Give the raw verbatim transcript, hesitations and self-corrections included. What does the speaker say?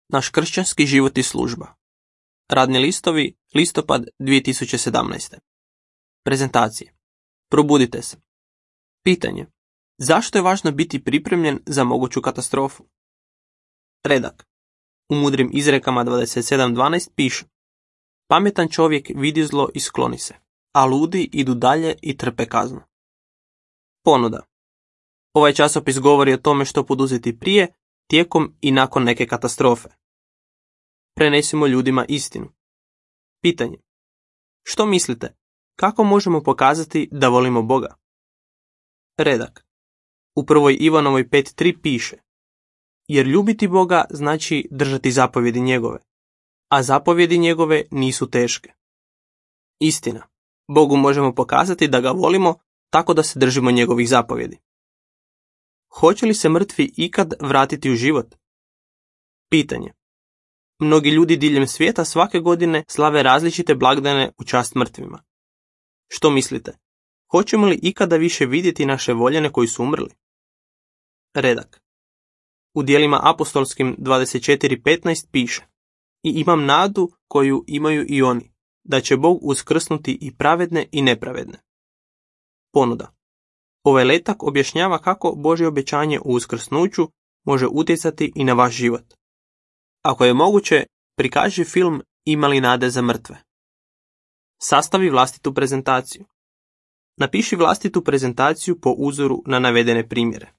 Naš kršćanski život i služba. Radni listovi, listopad dvije tisuće sedamnaeste. Prezentacije. Probudite se. Pitanje. Zašto je važno biti pripremljen za moguću katastrofu? Redak. U mudrim izrekama dvadeset sedam dvanaest piše: pametan čovjek vidi zlo i skloni se, a ludi idu dalje i trpe kaznu. Ponuda. Ovaj časopis govori o tome što poduzeti prije, tijekom i nakon neke katastrofe. Prenesimo ljudima istinu. Pitanje. Što mislite? Kako možemo pokazati da volimo Boga? Redak. U prvoj Ivanovoj pet tri piše: jer ljubiti Boga znači držati zapovjedi njegove, a zapovjedi njegove nisu teške. Istina. Bogu možemo pokazati da ga volimo tako da se držimo njegovih zapovjedi. Hoće li se mrtvi ikad vratiti u život? Pitanje. Mnogi ljudi diljem svijeta svake godine slave različite blagdane u čast mrtvima. Što mislite? Hoćemo li ikada više vidjeti naše voljene koji su umrli? Redak. U djelima apostolskim dvadeset četiri petnaest piše: i imam nadu koju imaju i oni, da će Bog uskrsnuti i pravedne i nepravedne. Ponuda. Ovaj letak objašnjava kako Božje obećanje u uskrsnuću može utjecati i na vaš život. Ako je moguće, prikaži film Ima li nade za mrtve. Sastavi vlastitu prezentaciju. Napiši vlastitu prezentaciju po uzoru na navedene primjere.